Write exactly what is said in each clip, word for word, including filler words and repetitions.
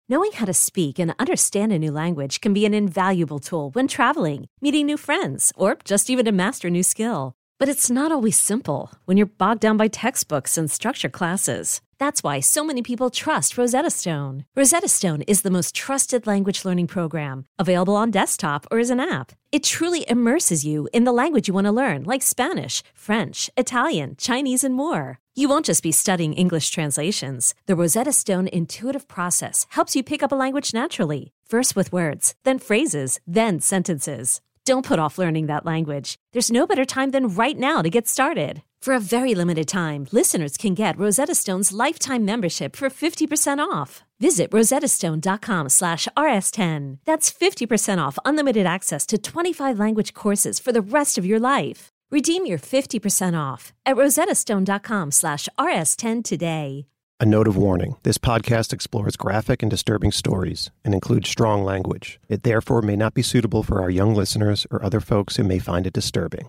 Knowing how to speak and understand a new language can be an invaluable tool when traveling, meeting new friends, or just even to master a new skill. But it's not always simple when you're bogged down by textbooks and structured classes. That's why so many people trust Rosetta Stone. Rosetta Stone is the most trusted language learning program, available on desktop or as an app. It truly immerses you in the language you want to learn, like Spanish, French, Italian, Chinese, and more. You won't just be studying English translations. The Rosetta Stone intuitive process helps you pick up a language naturally, first with words, then phrases, then sentences. Don't put off learning that language. There's no better time than right now to get started. For a very limited time, listeners can get Rosetta Stone's lifetime membership for fifty percent off. Visit rosettastone.com slash rs10. That's fifty percent off unlimited access to twenty-five language courses for the rest of your life. Redeem your fifty percent off at rosettastone.com slash rs10 today. A note of warning. This podcast explores graphic and disturbing stories and includes strong language. It therefore may not be suitable for our young listeners or other folks who may find it disturbing.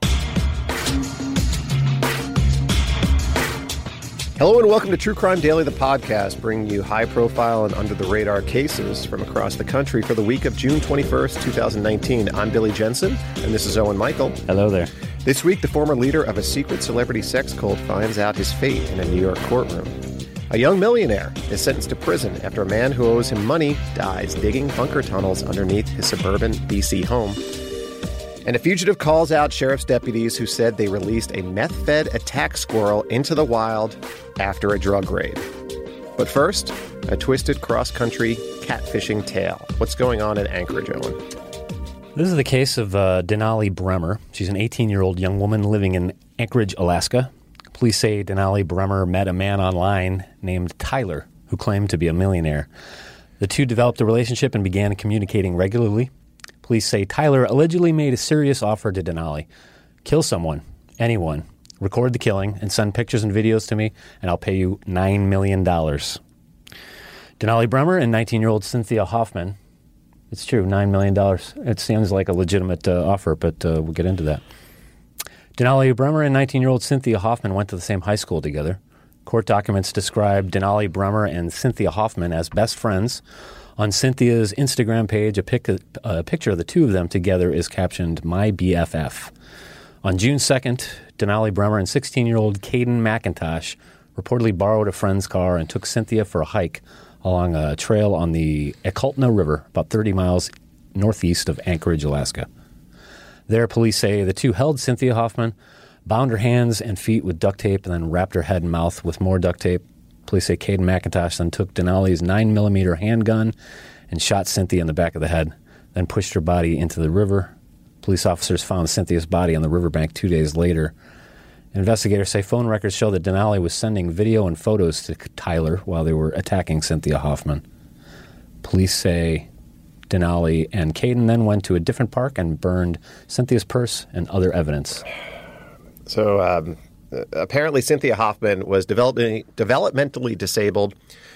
Hello and welcome to True Crime Daily, the podcast, bringing you high-profile and under-the-radar cases from across the country for the week of June twenty-first, twenty nineteen. I'm Billy Jensen, and this is Owen Michael. Hello there. This week, the former leader of a secret celebrity sex cult finds out his fate in a New York courtroom. A young millionaire is sentenced to prison after a man who owes him money dies digging bunker tunnels underneath his suburban B C home. And a fugitive calls out sheriff's deputies who said they released a meth-fed attack squirrel into the wild after a drug raid. But first, a twisted cross-country catfishing tale. What's going on in Anchorage, Owen? This is the case of uh, Denali Bremer. She's an eighteen-year-old young woman living in Anchorage, Alaska. Police say Denali Bremer met a man online named Tyler, who claimed to be a millionaire. The two developed a relationship and began communicating regularly. Police say Tyler allegedly made a serious offer to Denali. Kill someone, anyone, record the killing, and send pictures and videos to me, and I'll pay you nine million dollars. Denali Bremer and nineteen-year-old Cynthia Hoffman. It's true, nine million dollars. It seems like a legitimate uh, offer, but uh, we'll get into that. Denali Bremer and nineteen-year-old Cynthia Hoffman went to the same high school together. Court documents describe Denali Bremer and Cynthia Hoffman as best friends. On Cynthia's Instagram page, a, pic- a picture of the two of them together is captioned, "My B F F." On June second, Denali Bremer and sixteen-year-old Caden McIntosh reportedly borrowed a friend's car and took Cynthia for a hike along a trail on the Ekultna River, about thirty miles northeast of Anchorage, Alaska. There, police say the two held Cynthia Hoffman, bound her hands and feet with duct tape, and then wrapped her head and mouth with more duct tape. Police say Caden McIntosh then took Denali's nine millimeter handgun and shot Cynthia in the back of the head, then pushed her body into the river. Police officers found Cynthia's body on the riverbank two days later. Investigators say phone records show that Denali was sending video and photos to Tyler while they were attacking Cynthia Hoffman. Police say Denali and Caden then went to a different park and burned Cynthia's purse and other evidence. So um, apparently Cynthia Hoffman was developing, developmentally disabled.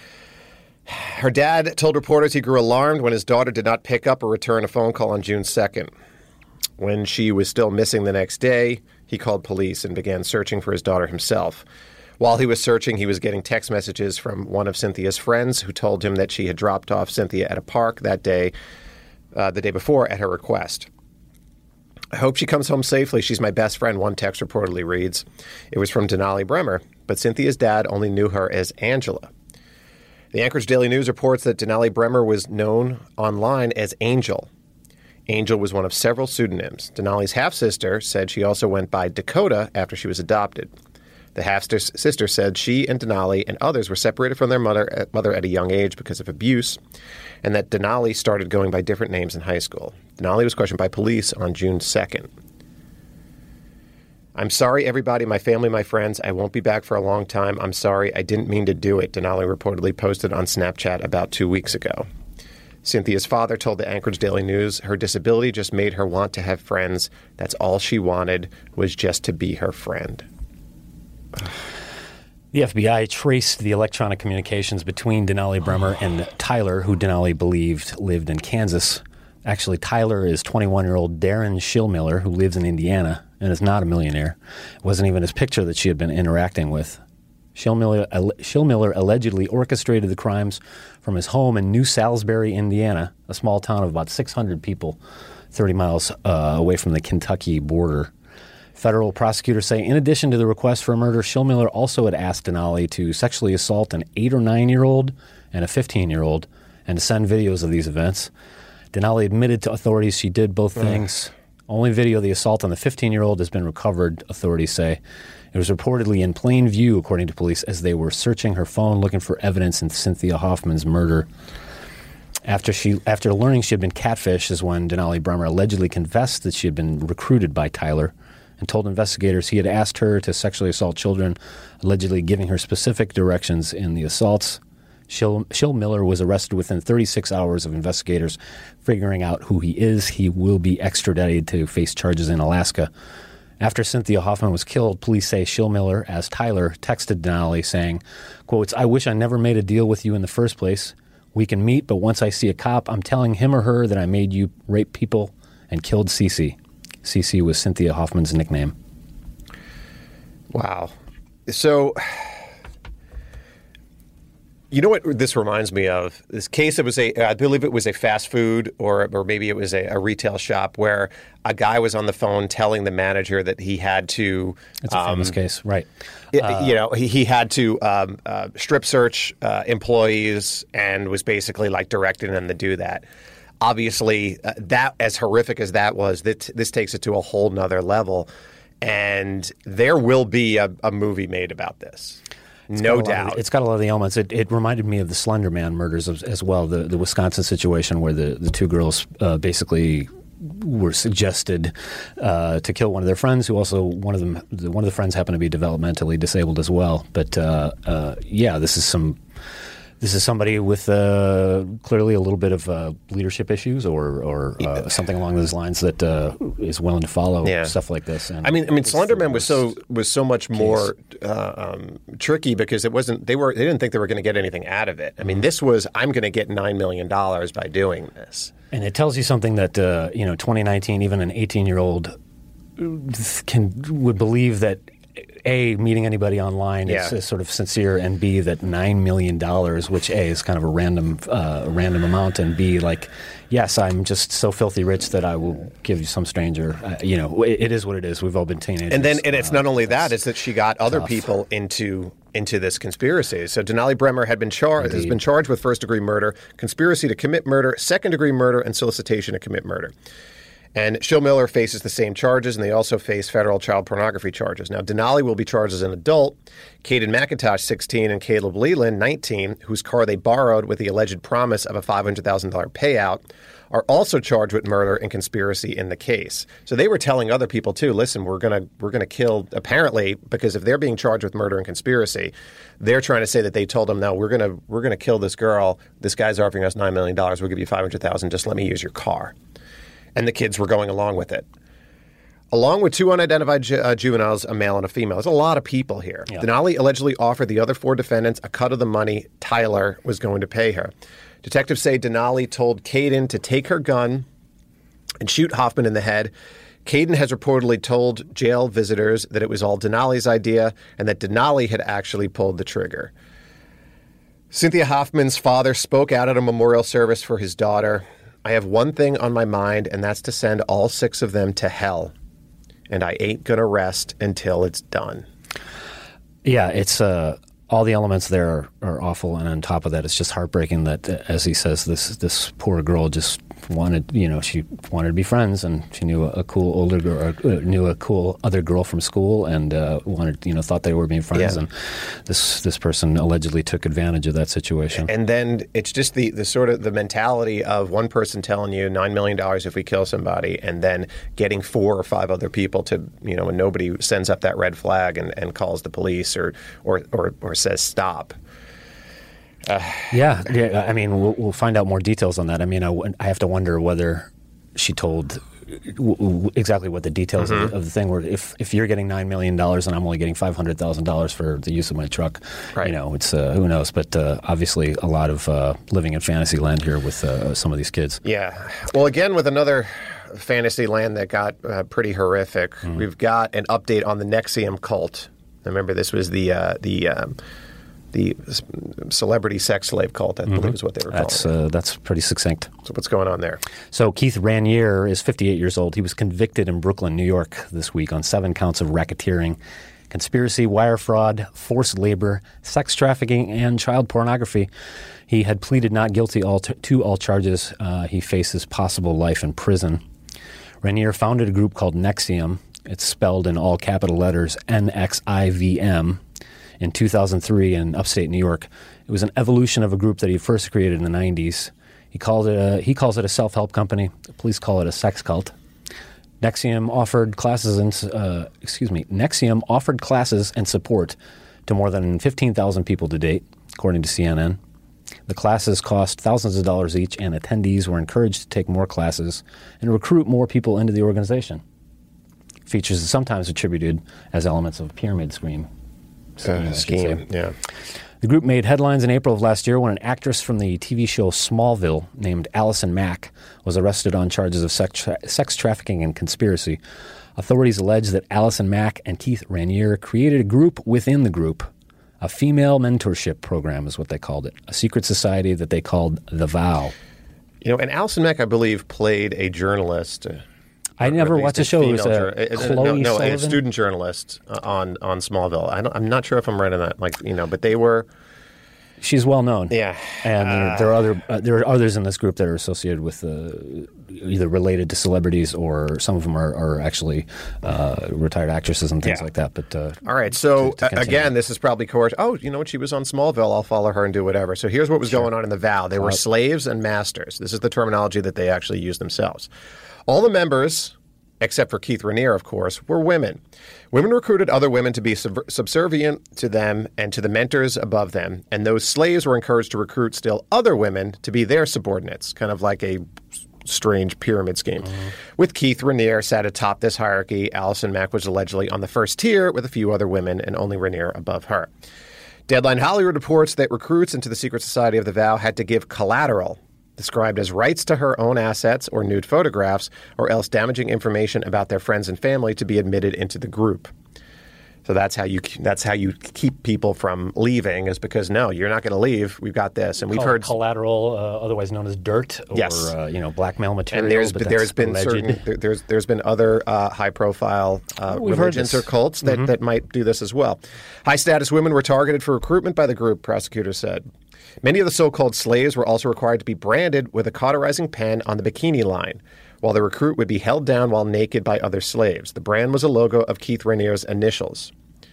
Her dad told reporters he grew alarmed when his daughter did not pick up or return a phone call on June second. When she was still missing the next day, he called police and began searching for his daughter himself. While he was searching, he was getting text messages from one of Cynthia's friends who told him that she had dropped off Cynthia at a park that day, uh, the day before, at her request. "I hope she comes home safely. She's my best friend," one text reportedly reads. It was from Denali Bremer, but Cynthia's dad only knew her as Angela. The Anchorage Daily News reports that Denali Bremer was known online as Angel. Angel was one of several pseudonyms. Denali's half-sister said she also went by Dakota after she was adopted. The half-sister said she and Denali and others were separated from their mother, mother at a young age because of abuse, and that Denali started going by different names in high school. Denali was questioned by police on June second. "I'm sorry, everybody, my family, my friends. I won't be back for a long time. I'm sorry. I didn't mean to do it," Denali reportedly posted on Snapchat about two weeks ago. Cynthia's father told the Anchorage Daily News her disability just made her want to have friends. That's all she wanted, was just to be her friend. The F B I traced the electronic communications between Denali Bremer and Tyler, who Denali believed lived in Kansas. Actually, Tyler is twenty-one-year-old Darren Schillmiller, who lives in Indiana and is not a millionaire. It wasn't even his picture that she had been interacting with. Shillmiller, Shillmiller allegedly orchestrated the crimes from his home in New Salisbury, Indiana, a small town of about six hundred people, thirty miles uh, away from the Kentucky border. Federal prosecutors say in addition to the request for a murder, Shillmiller also had asked Denali to sexually assault an eight- or nine-year-old and a fifteen-year-old and to send videos of these events. Denali admitted to authorities she did both things. Only video of the assault on the fifteen-year-old has been recovered, authorities say. It was reportedly in plain view, according to police, as they were searching her phone looking for evidence in Cynthia Hoffman's murder. After she, after learning she had been catfished is when Denali Bremer allegedly confessed that she had been recruited by Tyler and told investigators he had asked her to sexually assault children, allegedly giving her specific directions in the assaults. Shill, Shillmiller was arrested within thirty-six hours of investigators figuring out who he is. He will be extradited to face charges in Alaska. After Cynthia Hoffman was killed, police say Shillmiller, as Tyler, texted Denali saying, quotes, "I wish I never made a deal with you in the first place. We can meet, but once I see a cop, I'm telling him or her that I made you rape people and killed Cece." Cece was Cynthia Hoffman's nickname. Wow. So, you know what this reminds me of? This case, it was a, I believe it was a fast food or or maybe it was a, a retail shop where a guy was on the phone telling the manager that he had to. It's a famous um, case, right? Uh, you know, he, he had to um, uh, strip search uh, employees and was basically like directing them to do that. Obviously, uh, that as horrific as that was, that this takes it to a whole nother level. And there will be a, a movie made about this. It's no doubt. Of, it's got a lot of the elements. It, it reminded me of the Slender Man murders as, as well, the, the Wisconsin situation where the, the two girls uh, basically were suggested uh, to kill one of their friends, who also, one of them, one of the friends happened to be developmentally disabled as well. But uh, uh, yeah, this is some... This is somebody with uh, clearly a little bit of uh, leadership issues, or, or uh, something along those lines that uh, is willing to follow yeah. stuff like this. And I mean, I mean, Slenderman was so was so much more uh, um, tricky because it wasn't. They were they didn't think they were going to get anything out of it. I mean, this was I'm going to get nine million dollars by doing this, and it tells you something that uh, you know, twenty nineteen, even an eighteen year old can would believe that. A, meeting anybody online yeah. is, is sort of sincere, and B, that nine million dollars, which A, is kind of a random uh, random amount, and B, like, yes, I'm just so filthy rich that I will give you some stranger. Uh, you know, it, it is what it is. We've all been teenagers. And then, and it's uh, not only that, it's that she got other tough. people into into this conspiracy. So Denali Bremer had been charged has been charged with first degree murder, conspiracy to commit murder, second degree murder, and solicitation to commit murder. And Shillmiller faces the same charges, and they also face federal child pornography charges. Now, Denali will be charged as an adult. Caden McIntosh, sixteen, and Caleb Leland, nineteen, whose car they borrowed with the alleged promise of a five hundred thousand dollars payout, are also charged with murder and conspiracy in the case. So they were telling other people, too, listen, we're going to we're gonna kill, apparently, because if they're being charged with murder and conspiracy, they're trying to say that they told them, no, we're going to we're gonna kill this girl. This guy's offering us nine million dollars. We'll give you five hundred thousand dollars. Just let me use your car. And the kids were going along with it. Along with two unidentified ju- uh, juveniles, a male and a female. There's a lot of people here. Yeah. Denali allegedly offered the other four defendants a cut of the money Tyler was going to pay her. Detectives say Denali told Caden to take her gun and shoot Hoffman in the head. Caden has reportedly told jail visitors that it was all Denali's idea and that Denali had actually pulled the trigger. Cynthia Hoffman's father spoke out at a memorial service for his daughter. I have one thing on my mind, and that's to send all six of them to hell. And I ain't going to rest until it's done. Yeah, it's uh, all the elements there are, are awful. And on top of that, it's just heartbreaking that, as he says, this this poor girl just wanted, you know, she wanted to be friends, and she knew a, a cool older girl, or knew a cool other girl from school, and uh, wanted, you know, thought they were being friends. Yeah. And this this person allegedly took advantage of that situation. And then it's just the, the sort of the mentality of one person telling you nine million dollars if we kill somebody, and then getting four or five other people to, you know, when nobody sends up that red flag and, and calls the police or or, or, or says stop. Uh, yeah, yeah. I mean, we'll, we'll find out more details on that. I mean, I, I have to wonder whether she told w- w- exactly what the details mm-hmm. of, the, of the thing were. If if you're getting nine million dollars and I'm only getting five hundred thousand dollars for the use of my truck, right. you know, it's uh, who knows. But uh, obviously, a lot of uh, living in fantasy land here with uh, some of these kids. Yeah. Well, again, with another fantasy land that got uh, pretty horrific, mm. we've got an update on the N X I V M cult Remember, this was the uh, the um, the celebrity sex slave cult, I mm-hmm. believe is what they were that's, calling it. Uh, that's pretty succinct. So what's going on there? So Keith Raniere is fifty-eight years old. He was convicted in Brooklyn, New York this week on seven counts of racketeering, conspiracy, wire fraud, forced labor, sex trafficking, and child pornography. He had pleaded not guilty all to, to all charges. Uh, he faces possible life in prison. Raniere founded a group called NXIVM. It's spelled in all capital letters, N X I V M, in two thousand three in upstate New York. It was an evolution of a group that he first created in the nineties. He called it a, he calls it a self-help company. The police call it a sex cult. NXIVM offered classes and uh, excuse me, NXIVM offered classes and support to more than fifteen thousand people to date, according to C N N. The classes cost thousands of dollars each, and attendees were encouraged to take more classes and recruit more people into the organization. Features are sometimes attributed as elements of a pyramid scheme. Uh, scheme, yeah. The group made headlines in April of last year when an actress from the T V show Smallville named Allison Mack was arrested on charges of sex, tra- sex trafficking and conspiracy. Authorities allege that Allison Mack and Keith Raniere created a group within the group. A female mentorship program is what they called it. A secret society that they called The Vow. You know, and Allison Mack, I believe, played a journalist. Uh, I never watched the show. It was a jur- Chloe no, no, Sullivan? a student journalist uh, on on Smallville. I don't, I'm not sure if I'm right on that. Like, you know, but they were. She's well known. Yeah, and there, uh, there are other uh, there are others in this group that are associated with uh, either related to celebrities or some of them are, are actually uh, retired actresses and things yeah. like that. But uh, all right, so to, to uh, again, this is probably coerced. Oh, you know what? She was on Smallville. I'll follow her and do whatever. So here's what was sure. going on in the Vow. They were slaves and masters. This is the terminology that they actually used themselves. All the members, except for Keith Raniere, of course, were women. Women recruited other women to be sub- subservient to them and to the mentors above them, and those slaves were encouraged to recruit still other women to be their subordinates, kind of like a strange pyramid scheme. Mm-hmm. With Keith Raniere sat atop this hierarchy, Allison Mack was allegedly on the first tier with a few other women and only Raniere above her. Deadline Hollywood reports that recruits into the secret society of the Vow had to give collateral, described as rights to her own assets or nude photographs, or else damaging information about their friends and family to be admitted into the group. So that's how you that's how you keep people from leaving, is because, no, you're not going to leave. We've got this. And we've heard collateral, uh, otherwise known as dirt, or yes. uh, you know, blackmail material. And there's, but there's been alleged. certain there, there's there's been other uh, high profile uh, religions or cults that, mm-hmm. that might do this as well. High status women were targeted for recruitment by the group, prosecutors said. Many of the so-called slaves were also required to be branded with a cauterizing pen on the bikini line, while the recruit would be held down while naked by other slaves. The brand was a logo of Keith Raniere's initials.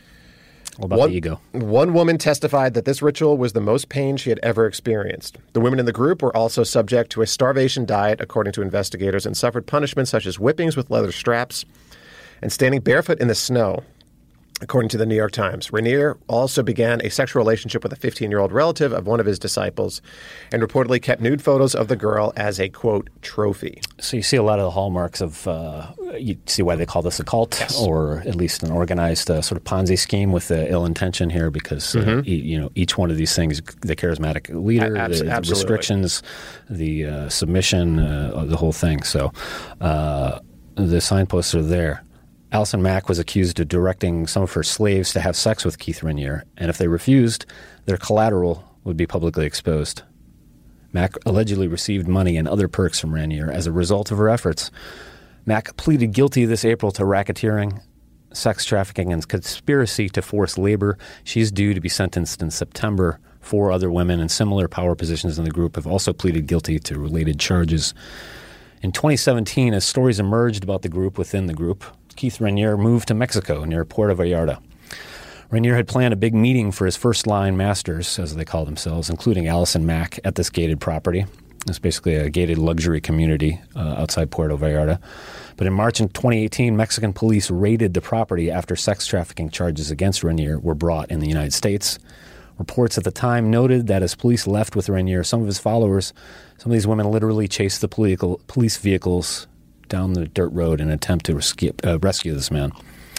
What about one, the ego? One woman testified that this ritual was the most pain she had ever experienced. The women in the group were also subject to a starvation diet, according to investigators, and suffered punishments such as whippings with leather straps and standing barefoot in the snow, according to the New York Times. Raniere also began a sexual relationship with a fifteen-year-old relative of one of his disciples and reportedly kept nude photos of the girl as a, quote, trophy. So you see a lot of the hallmarks of, uh, you see why they call this a cult, yes. or at least an organized uh, sort of Ponzi scheme with uh, ill intention here, because uh, mm-hmm. e- you know, each one of these things, the charismatic leader, Abs- the, the absolutely. restrictions, the uh, submission, uh, the whole thing. So uh, the signposts are there. Allison Mack was accused of directing some of her slaves to have sex with Keith Raniere, and if they refused, their collateral would be publicly exposed. Mack allegedly received money and other perks from Raniere as a result of her efforts. Mack pleaded guilty this April to racketeering, sex trafficking, and conspiracy to force labor. She's due to be sentenced in September. Four other women in similar power positions in the group have also pleaded guilty to related charges. In twenty seventeen, as stories emerged about the group within the group, Keith Raniere moved to Mexico near Puerto Vallarta. Raniere had planned a big meeting for his first-line masters, as they call themselves, including Allison Mack, at this gated property. It's basically a gated luxury community uh, outside Puerto Vallarta. But in March in twenty eighteen, Mexican police raided the property after sex trafficking charges against Raniere were brought in the United States. Reports at the time noted that as police left with Raniere, some of his followers, some of these women literally chased the political, police vehicles down the dirt road in an attempt to rescue, uh, rescue this man.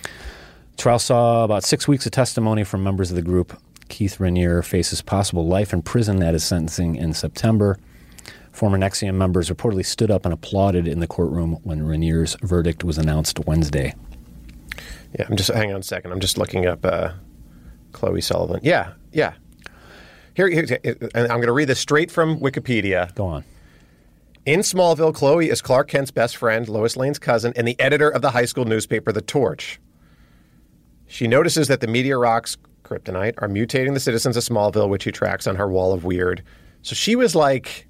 Trial saw about six weeks of testimony from members of the group. Keith Raniere faces possible life in prison at his sentencing in September. Former NXIVM members reportedly stood up and applauded in the courtroom when Raniere's verdict was announced Wednesday. Yeah, I'm just, hang on a second. I'm just looking up uh, Chloe Sullivan. Yeah, yeah. Here, here and I'm going to read this straight from Wikipedia. Go on. In Smallville, Chloe is Clark Kent's best friend, Lois Lane's cousin, and the editor of the high school newspaper, The Torch. She notices that the meteor rocks, kryptonite, are mutating the citizens of Smallville, which she tracks on her wall of weird. So she was like...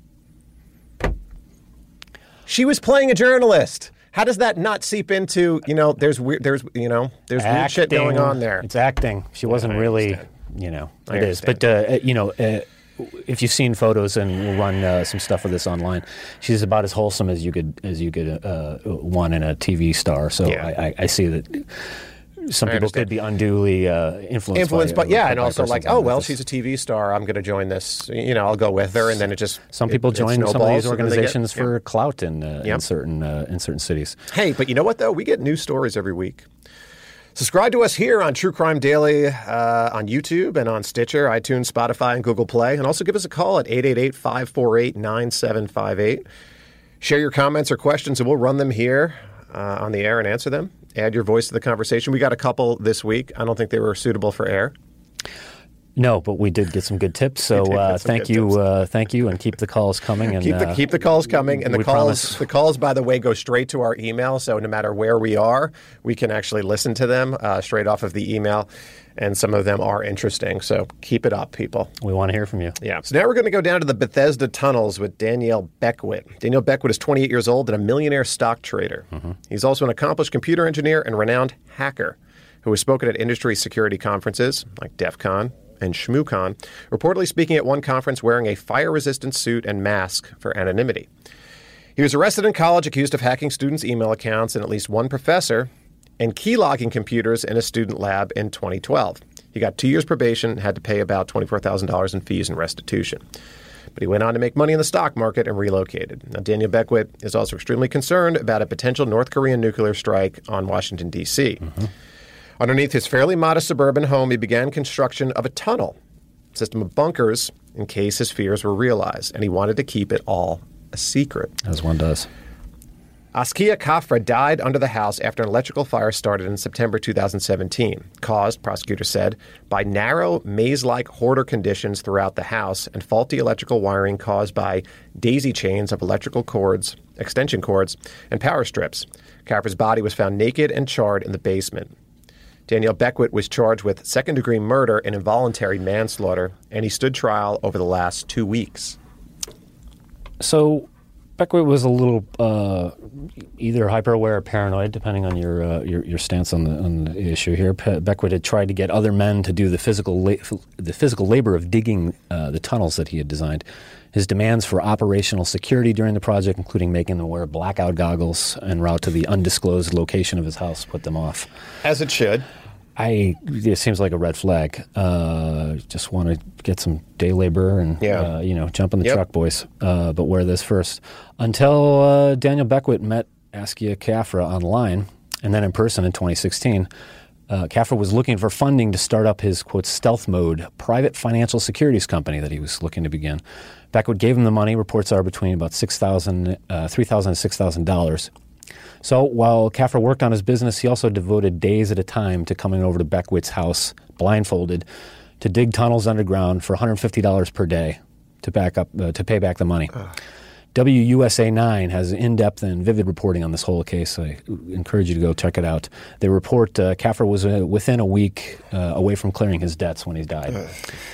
She was playing a journalist. How does that not seep into, you know, there's weird, there's, you know, there's acting. Weird shit going on there. It's acting. She wasn't yeah, really, understand. you know, I it is. But, uh, you know... Uh, if you've seen photos, and we'll run uh, some stuff of this online, she's about as wholesome as you could as you could uh, want in a T V star. So yeah. I, I, I see that some I people understand. could be unduly uh, influenced. Influenced, by, but yeah, by, and by also like, oh well, she's a T V star. I'm going to join this. You know, I'll go with her, and then it just some people it, join it some of these organizations get, for yeah. clout in uh, yep. in certain uh, in certain cities. Hey, but you know what though? We get news stories every week. Subscribe to us here on True Crime Daily uh, on YouTube and on Stitcher, iTunes, Spotify, and Google Play. And also give us a call at eight eight eight, five four eight, nine seven five eight. Share your comments or questions, and we'll run them here uh, on the air and answer them. Add your voice to the conversation. We got a couple this week. I don't think they were suitable for air. No, but we did get some good tips. So uh, thank you, uh, thank you, and keep the calls coming. And keep the uh, keep the calls coming, and the calls promise. the calls, by the way, go straight to our email. So no matter where we are, we can actually listen to them uh, straight off of the email, and some of them are interesting. So keep it up, people. We want to hear from you. Yeah. So now we're going to go down to the Bethesda tunnels with Danielle Beckwith. Danielle Beckwith is twenty-eight years old and a millionaire stock trader. Mm-hmm. He's also an accomplished computer engineer and renowned hacker who has spoken at industry security conferences like DEF CON and ShmooCon, reportedly speaking at one conference wearing a fire-resistant suit and mask for anonymity. He was arrested in college accused of hacking students' email accounts and at least one professor and keylogging computers in a student lab in twenty twelve. He got two years probation and had to pay about twenty-four thousand dollars in fees and restitution. But he went on to make money in the stock market and relocated. Now, Daniel Beckwith is also extremely concerned about a potential North Korean nuclear strike on Washington, D C Mm-hmm. Underneath his fairly modest suburban home, he began construction of a tunnel, a system of bunkers, in case his fears were realized, and he wanted to keep it all a secret. As one does. Askia Kafra died under the house after an electrical fire started in September two thousand seventeen, caused, prosecutors said, by narrow, maze-like hoarder conditions throughout the house and faulty electrical wiring caused by daisy chains of electrical cords, extension cords, and power strips. Kafra's body was found naked and charred in the basement. Daniel Beckwith was charged with second-degree murder and involuntary manslaughter, and he stood trial over the last two weeks. So Beckwith was a little uh, either hyper-aware or paranoid, depending on your uh, your, your stance on the, on the issue here. Pe- Beckwith had tried to get other men to do the physical la- the physical labor of digging uh, the tunnels that he had designed. His demands for operational security during the project, including making them wear blackout goggles en route to the undisclosed location of his house, put them off. As it should. I it seems like a red flag. Uh, just want to get some day labor and yeah. uh, you know jump in the yep. truck, boys. Uh, but wear this first. Until uh, Daniel Beckwith met Askia Kafra online and then in person in twenty sixteen. Uh, Kafra was looking for funding to start up his, quote, stealth mode private financial securities company that he was looking to begin. Beckwith gave him the money. Reports are between about six thousand dollars, uh, three thousand dollars and six thousand dollars. So while Kafra worked on his business, he also devoted days at a time to coming over to Beckwith's house, blindfolded, to dig tunnels underground for one hundred fifty dollars per day to back up uh, to pay back the money. Ugh. W U S A nine has in-depth and vivid reporting on this whole case. I encourage you to go check it out. They report uh, Kafra was uh, within a week uh, away from clearing his debts when he died. Ugh.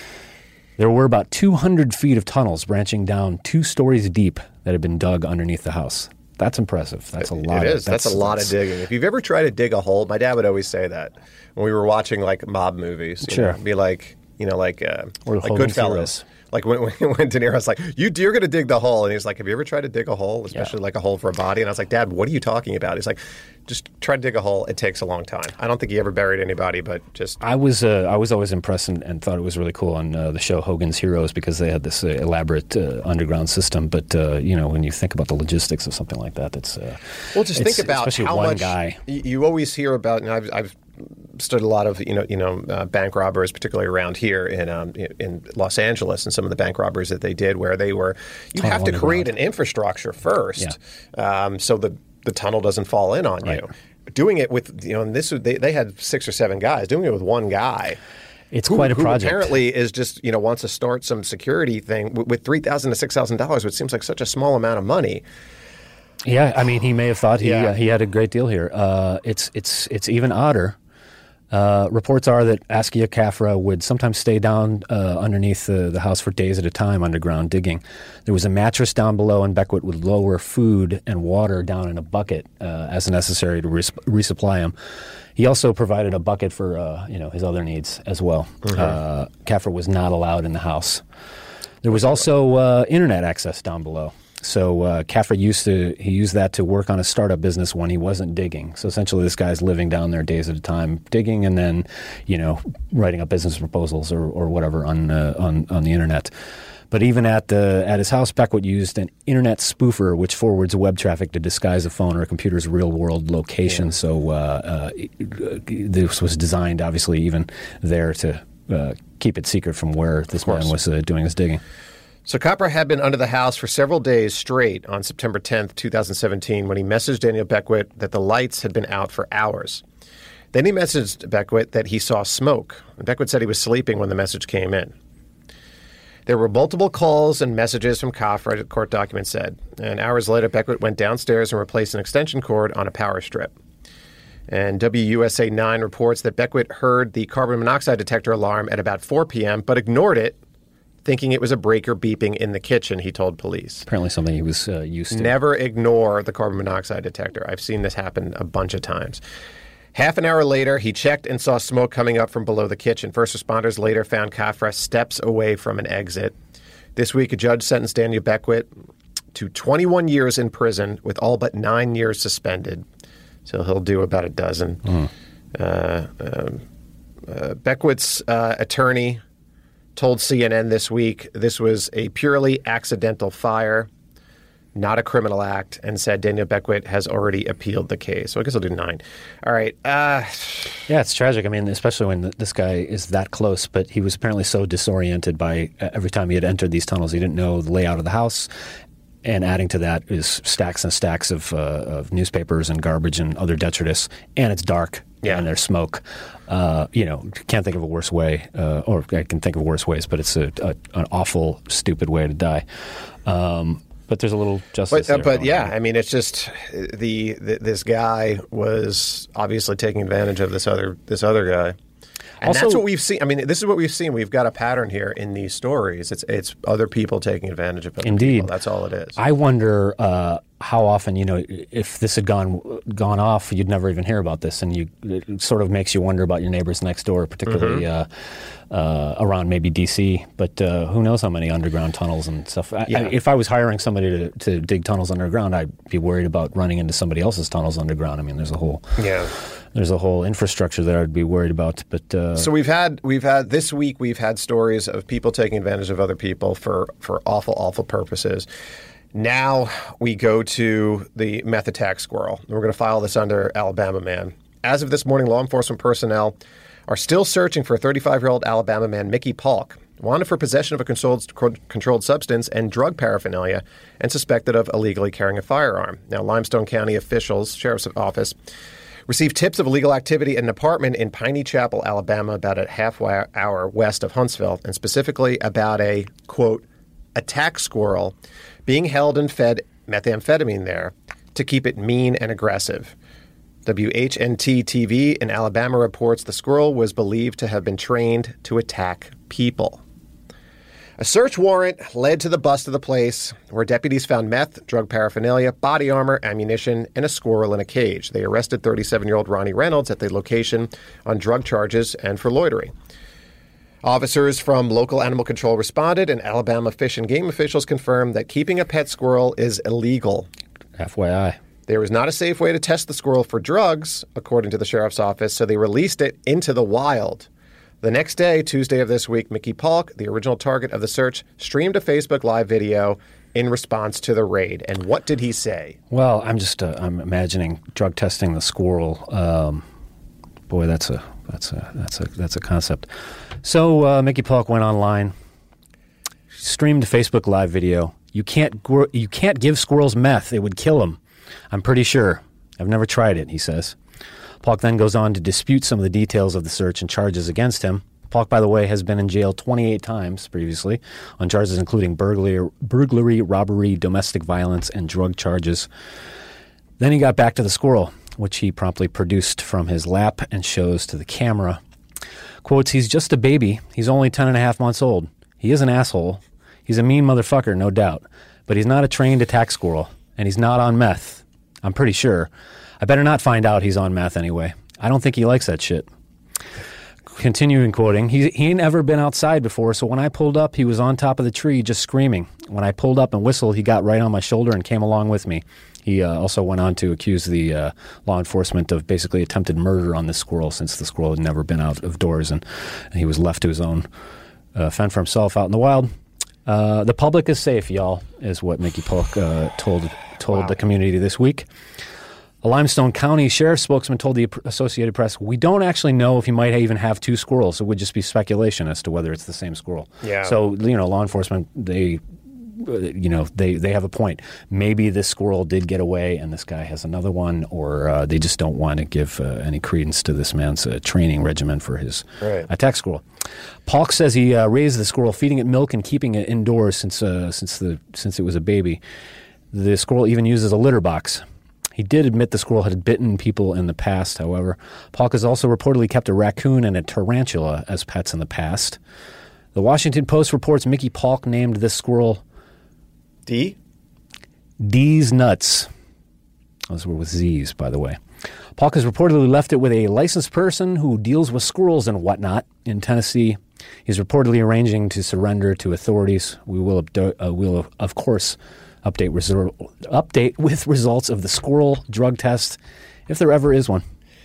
There were about two hundred feet of tunnels branching down two stories deep that had been dug underneath the house. That's impressive. That's a lot. It of, is. That's, that's a lot of digging. If you've ever tried to dig a hole, my dad would always say that when we were watching like mob movies. You sure. know, be like, you know, like uh, or like Goodfellas. Like when, when De Niro's like, you, you're going to dig the hole. And he's like, have you ever tried to dig a hole, especially yeah. like a hole for a body? And I was like, Dad, what are you talking about? He's like, just try to dig a hole. It takes a long time. I don't think he ever buried anybody, but just... I was uh, I was always impressed and, and thought it was really cool on uh, the show Hogan's Heroes because they had this uh, elaborate uh, underground system. But, uh, you know, when you think about the logistics of something like that, that's... Uh, well, just think about especially how one much... guy. You always hear about... And I've, I've studied a lot of you know you know uh, bank robbers, particularly around here in um, in Los Angeles, and some of the bank robberies that they did, where they were you tunnel have to create underground. an infrastructure first, yeah. um, so the the tunnel doesn't fall in on right. you. doing it with, you know, and this they, they had six or seven guys doing it with one guy. It's who, quite a who project. Apparently, is just you know wants to start some security thing with, with three thousand to six thousand dollars, which seems like such a small amount of money. Yeah, I mean, he may have thought he Yeah. uh, he had a great deal here. Uh, it's it's it's even odder. Uh, reports are that Askia Kafra would sometimes stay down uh, underneath the, the house for days at a time underground digging. There was a mattress down below, and Beckwith would lower food and water down in a bucket uh, as necessary to res- resupply him. He also provided a bucket for uh, you know his other needs as well. Mm-hmm. Uh, Kafra was not allowed in the house. There was also uh, internet access down below. So uh, Kafra used to he used that to work on a startup business when he wasn't digging. So essentially, this guy's living down there days at a time, digging, and then you know writing up business proposals or, or whatever on uh, on on the internet. But even at the at his house, Beckwith used an internet spoofer, which forwards web traffic to disguise a phone or a computer's real world location. Yeah. So uh, uh, this was designed, obviously, even there to uh, keep it secret from where this man was uh, doing his digging. So Kafra had been under the house for several days straight on September tenth, twenty seventeen, when he messaged Daniel Beckwith that the lights had been out for hours. Then he messaged Beckwith that he saw smoke. And Beckwith said he was sleeping when the message came in. There were multiple calls and messages from Kafra, the court document said. And hours later, Beckwith went downstairs and replaced an extension cord on a power strip. And W U S A nine reports that Beckwith heard the carbon monoxide detector alarm at about four p.m., but ignored it, thinking it was a breaker beeping in the kitchen, he told police. Apparently something he was uh, used to. Never ignore the carbon monoxide detector. I've seen this happen a bunch of times. Half an hour later, he checked and saw smoke coming up from below the kitchen. First responders later found Kafra steps away from an exit. This week, a judge sentenced Daniel Beckwith to twenty-one years in prison with all but nine years suspended. So he'll do about a dozen. Mm. Uh, um, uh, Beckwith's uh, attorney told C N N this week this was a purely accidental fire, not a criminal act, and said Daniel Beckwith has already appealed the case. So I guess I'll do nine. All right. Uh, yeah, it's tragic. I mean, especially when this guy is that close, but he was apparently so disoriented by uh, every time he had entered these tunnels. He didn't know the layout of the house. And adding to that is stacks and stacks of, uh, of newspapers and garbage and other detritus. And it's dark. Yeah. And there's smoke. Uh, you know, can't think of a worse way, uh, or I can think of worse ways, but it's a, a, an awful, stupid way to die. Um, but there's a little justice But, uh, there. but yeah, I mean, it's just the, the this guy was obviously taking advantage of this other this other guy. And also, that's what we've seen. I mean, this is what we've seen. We've got a pattern here in these stories. It's it's other people taking advantage of other indeed. people. That's all it is. I wonder uh, how often, you know, if this had gone gone off, you'd never even hear about this, and you it sort of makes you wonder about your neighbors next door, particularly mm-hmm. uh, uh, around maybe D C. But uh, who knows how many underground tunnels and stuff. I, yeah. I, if I was hiring somebody to, to dig tunnels underground, I'd be worried about running into somebody else's tunnels underground. I mean, there's a whole yeah. There's a whole infrastructure there I'd be worried about. But uh, so we've had we've had this week we've had stories of people taking advantage of other people for, for awful awful purposes. Now we go to the meth attack squirrel. We're going to file this under Alabama man. As of this morning, law enforcement personnel are still searching for a thirty-five-year-old Alabama man, Mickey Polk, wanted for possession of a controlled, controlled substance and drug paraphernalia and suspected of illegally carrying a firearm. Now, Limestone County officials, Sheriff's Office, received tips of illegal activity at an apartment in Piney Chapel, Alabama, about a half hour west of Huntsville, and specifically about a, quote, attack squirrel being held and fed methamphetamine there to keep it mean and aggressive. W H N T T V in Alabama reports the squirrel was believed to have been trained to attack people. A search warrant led to the bust of the place, where deputies found meth, drug paraphernalia, body armor, ammunition, and a squirrel in a cage. They arrested thirty-seven-year-old Ronnie Reynolds at the location on drug charges and for loitering. Officers from local animal control responded, and Alabama Fish and Game officials confirmed that keeping a pet squirrel is illegal. F Y I. There was not a safe way to test the squirrel for drugs, according to the sheriff's office, so they released it into the wild. The next day, Tuesday of this week, Mickey Polk, the original target of the search, streamed a Facebook Live video in response to the raid. And what did he say? Well, I'm just uh, I'm imagining drug testing the squirrel. Um, boy, that's a that's a that's a that's a concept. So uh, Mickey Polk went online, streamed a Facebook Live video. You can't gr- you can't give squirrels meth; it would kill them. I'm pretty sure. I've never tried it, he says. Paulk then goes on to dispute some of the details of the search and charges against him. Paulk, by the way, has been in jail twenty-eight times previously on charges including burglary, burglary, robbery, domestic violence, and drug charges. Then he got back to the squirrel, which he promptly produced from his lap and shows to the camera. Quotes, "He's just a baby. He's only ten and a half months old. He is an asshole. He's a mean motherfucker, no doubt. But he's not a trained attack squirrel, and he's not on meth. I'm pretty sure. I better not find out he's on meth anyway. I don't think he likes that shit." Continuing quoting, he, he ain't ever been outside before, so when I pulled up, he was on top of the tree just screaming. When I pulled up and whistled, he got right on my shoulder and came along with me. He uh, also went on to accuse the uh, law enforcement of basically attempted murder on this squirrel, since the squirrel had never been out of doors and, and he was left to his own uh, fend for himself out in the wild. Uh, the public is safe, y'all, is what Mickey Paulk uh, told told wow. the community this week. A Limestone County sheriff's spokesman told the Associated Press, "We don't actually know if he might even have two squirrels. It would just be speculation as to whether it's the same squirrel." Yeah. So, you know, law enforcement, they, uh, you know, they, they have a point. Maybe this squirrel did get away and this guy has another one, or uh, they just don't want to give uh, any credence to this man's uh, training regimen for his right. attack squirrel. Paulk says he uh, raised the squirrel, feeding it milk and keeping it indoors since uh, since the since it was a baby. The squirrel even uses a litter box. He did admit the squirrel had bitten people in the past, however. Paulk has also reportedly kept a raccoon and a tarantula as pets in the past. The Washington Post reports Mickey Paulk named this squirrel D? D's Nuts. Those were with Z's, by the way. Paulk has reportedly left it with a licensed person who deals with squirrels and whatnot in Tennessee. He's reportedly arranging to surrender to authorities. We will, uh, will of course, Update resor- update with results of the squirrel drug test, if there ever is one.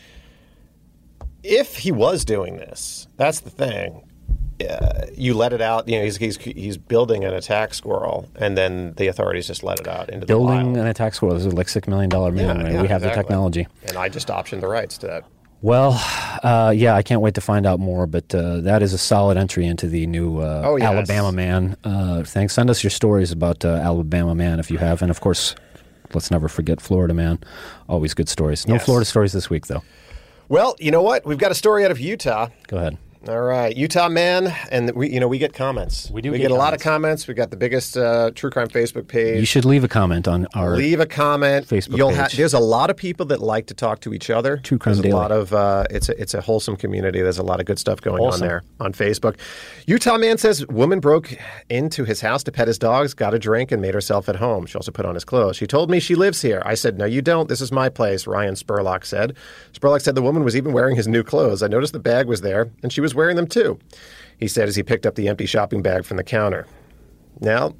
If he was doing this, that's the thing. Uh, you let it out. You know, he's, he's he's building an attack squirrel, and then the authorities just let it out into the wild. Building an attack squirrel. This is like six million dollar man. Yeah, right? yeah, we have exactly. the technology, and I just optioned the rights to that. Well, uh, yeah, I can't wait to find out more, but uh, that is a solid entry into the new uh, oh, yes. Alabama Man. Uh, thanks. Send us your stories about uh, Alabama Man if you have. And, of course, let's never forget Florida Man. Always good stories. No yes. Florida stories this week, though. Well, you know what? We've got a story out of Utah. Go ahead. All right, Utah man, and we, you know, we get comments. We do. We get, get a comments. lot of comments. We got the biggest uh, true crime Facebook page. You should leave a comment on our leave a comment. Facebook You'll page. Ha- there's a lot of people that like to talk to each other. True Crime There's Daily. a lot of uh, it's a, it's a wholesome community. There's a lot of good stuff going Wholesome. on there on Facebook. Utah man says woman broke into his house to pet his dogs, got a drink, and made herself at home. She also put on his clothes. She told me she lives here. I said, no, you don't. This is my place. Ryan Spurlock said. Spurlock said the woman was even wearing his new clothes. I noticed the bag was there, and she was wearing them too. He said as he picked up the empty shopping bag from the counter. Now,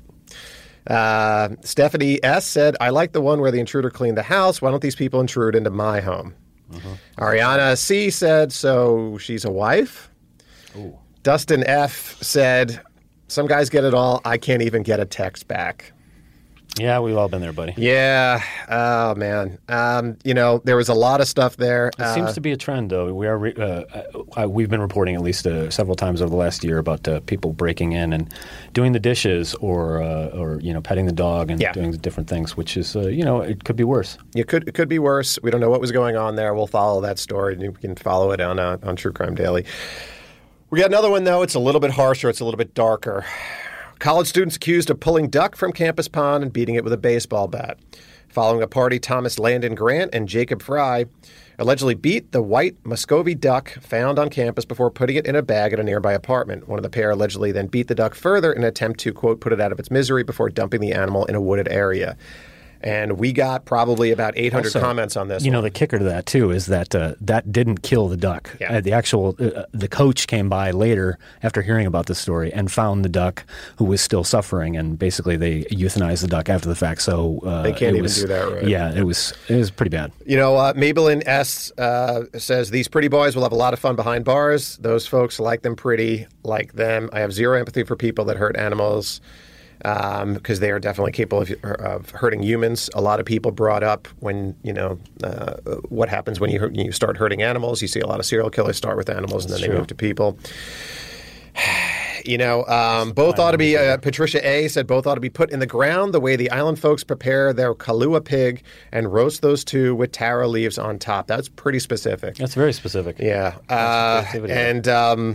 uh, Stephanie S. said, I like the one where the intruder cleaned the house. Why don't these people intrude into my home? Mm-hmm. Ariana C. said, so she's a wife? Ooh. Dustin F. said, some guys get it all. I can't even get a text back. Yeah, we've all been there, buddy. Yeah. Oh, man. Um, you know, there was a lot of stuff there. It uh, seems to be a trend, though. We are re- uh, uh, we've been reporting at least uh, several times over the last year about uh, people breaking in and doing the dishes or, uh, or you know, petting the dog and yeah. doing different things, which is, uh, you know, it could be worse. It could it could be worse. We don't know what was going on there. We'll follow that story. You can follow it on uh, on True Crime Daily. We got another one, though. It's a little bit harsher. It's a little bit darker. College students accused of pulling duck from campus pond and beating it with a baseball bat. Following a party, Thomas Landon Grant and Jacob Fry allegedly beat the white Muscovy duck found on campus before putting it in a bag at a nearby apartment. One of the pair allegedly then beat the duck further in an attempt to, quote, put it out of its misery before dumping the animal in a wooded area. And we got probably about eight hundred also, comments on this. You one. know, the kicker to that, too, is that uh, that didn't kill the duck. Yeah. Uh, the actual, uh, the coach came by later after hearing about this story and found the duck who was still suffering. And basically they euthanized the duck after the fact. So uh, they can't it even was, do that, right? Yeah, it was, it was pretty bad. You know, uh, Maybelline S. Uh, says, these pretty boys will have a lot of fun behind bars. Those folks like them pretty, like them. I have zero empathy for people that hurt animals. Because um, they are definitely capable of, of hurting humans. A lot of people brought up when, you know, uh, what happens when you you start hurting animals. You see a lot of serial killers start with animals and then That's they true. move to people. You know, um, both ought to be, uh, Patricia A. said both ought to be put in the ground the way the island folks prepare their Kahlua pig and roast those two with taro leaves on top. That's pretty specific. That's very specific. Yeah. Uh, and, um,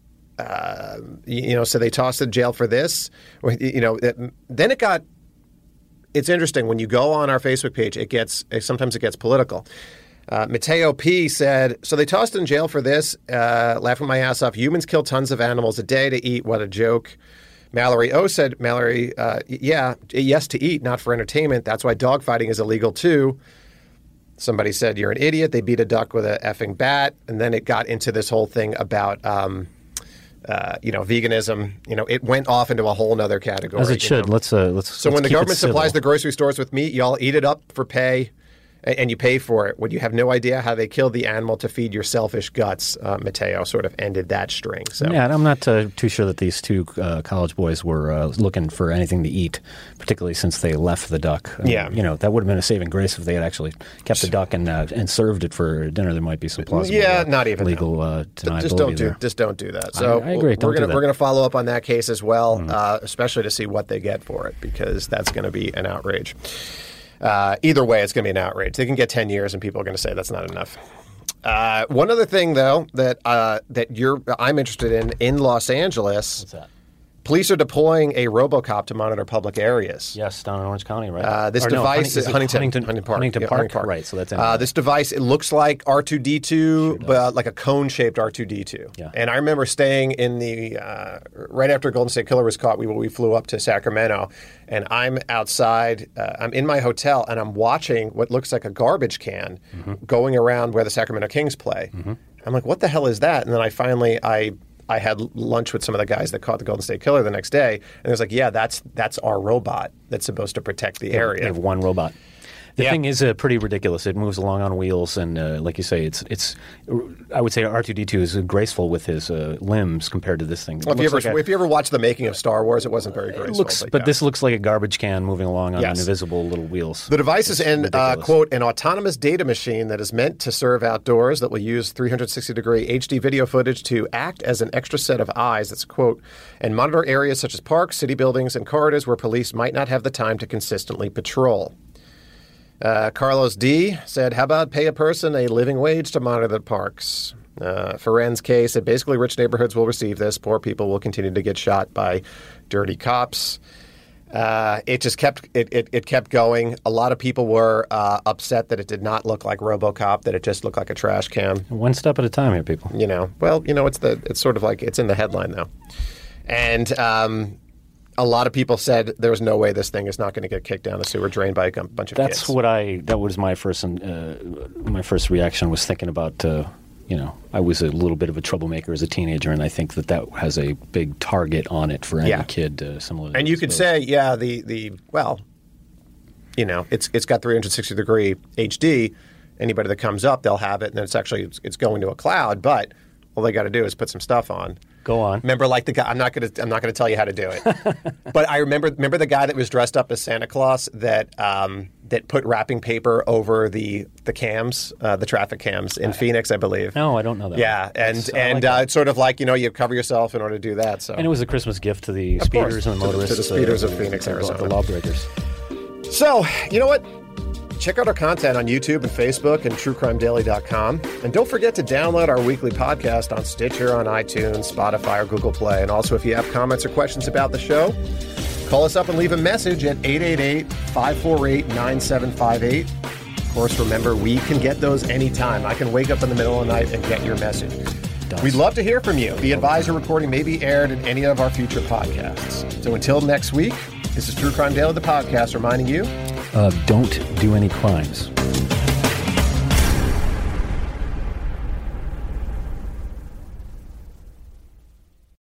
uh, you know, so they tossed in jail for this. You know, it, then it got, it's interesting. When you go on our Facebook page, it gets, sometimes it gets political. Uh, Mateo P. said, so they tossed in jail for this, uh, laughing my ass off. Humans kill tons of animals a day to eat. What a joke. Mallory O. said, Mallory, uh, yeah, yes to eat, not for entertainment. That's why dogfighting is illegal too. Somebody said, you're an idiot. They beat a duck with an effing bat. And then it got into this whole thing about, um, uh, you know, veganism. You know, it went off into a whole nother category. As it should. Know? Let's, uh, let's, so let's when the keep government it civil. supplies the grocery stores with meat, y'all eat it up for pay. And you pay for it when you have no idea how they killed the animal to feed your selfish guts. Uh, Mateo sort of ended that string. So. Yeah, and I'm not uh, too sure that these two uh, college boys were uh, looking for anything to eat, particularly since they left the duck. Um, yeah. You know, that would have been a saving grace if they had actually kept the duck and uh, and served it for dinner. There might be some plausible yeah, uh, not even legal uh, deniability just don't do there. Just don't do that. So I, I agree. Don't we're gonna do that. we're gonna follow up on that case as well, mm-hmm. uh, especially to see what they get for it, because that's going to be an outrage. Uh, either way, it's going to be an outrage. They can get ten years, and people are going to say that's not enough. Uh, one other thing, though, that uh, that you're I'm interested in in Los Angeles. What's that? Police are deploying a RoboCop to monitor public areas. Yes, down in Orange County, right? Uh, this or device, no, Huntington, Huntington, Huntington Park, Huntington yeah, Park, Huntington Park, right? So that's uh, this device. It looks like R two D two, sure but like a cone-shaped R two D two. Yeah. And I remember staying in the uh, right after Golden State Killer was caught. We we flew up to Sacramento, and I'm outside. Uh, I'm in my hotel, and I'm watching what looks like a garbage can mm-hmm. going around where the Sacramento Kings play. Mm-hmm. I'm like, what the hell is that? And then I finally I. I had lunch with some of the guys that caught the Golden State Killer the next day, and it was like, yeah, that's that's our robot that's supposed to protect the area. They have one robot. The yeah. thing is uh, pretty ridiculous. It moves along on wheels, and uh, like you say, it's it's. I would say R two D two is graceful with his uh, limbs compared to this thing. Well, if you ever like a, if you ever watched the making of Star Wars, it wasn't very graceful. It looks, but but yeah. this looks like a garbage can moving along on yes. invisible little wheels. The device is in uh, ridiculous. quote an autonomous data machine that is meant to serve outdoors that will use three sixty degree H D video footage to act as an extra set of eyes. That's a quote, and monitor areas such as parks, city buildings, and corridors where police might not have the time to consistently patrol. Uh, Carlos D. said, how about pay a person a living wage to monitor the parks? Uh, Feren's case said, basically rich neighborhoods will receive this. Poor people will continue to get shot by dirty cops. Uh, it just kept it, it, it kept going. A lot of people were uh, upset that it did not look like RoboCop, that it just looked like a trash can. One step at a time here, people. You know, well, you know, it's the it's sort of like it's in the headline though, and um, a lot of people said there was no way this thing is not going to get kicked down the sewer drain by a bunch of That's kids. what I. That was my first. Uh, my first reaction was thinking about. Uh, you know, I was a little bit of a troublemaker as a teenager, and I think that that has a big target on it for any yeah. kid uh, similar. And you could say, yeah, the the well, you know, it's it's got three sixty degree H D. Anybody that comes up, they'll have it, and then it's actually it's, it's going to a cloud. But all they got to do is put some stuff on. Go on. Remember, like the guy. I'm not going to. I'm not going to tell you how to do it. But I remember. Remember the guy that was dressed up as Santa Claus that um, that put wrapping paper over the the cams, uh, the traffic cams in Phoenix, I believe. No, I don't know that. Yeah, one. and That's, and like uh, it's sort of like, you know, you cover yourself in order to do that. So and it was a Christmas gift to the Of speeders course, and the to the- motorists, to the speeders uh, of Phoenix, the, Arizona. the lawbreakers. So, you know what? Check out our content on YouTube and Facebook and true crime daily dot com. And don't forget to download our weekly podcast on Stitcher, on iTunes, Spotify, or Google Play. And also, if you have comments or questions about the show, call us up and leave a message at eight eight eight, five four eight, nine seven five eight. Of course, remember, we can get those anytime. I can wake up in the middle of the night and get your message. We'd love to hear from you. The Advisor recording may be aired in any of our future podcasts. So until next week, this is True Crime Daily, the podcast, reminding you, Uh, don't do any crimes.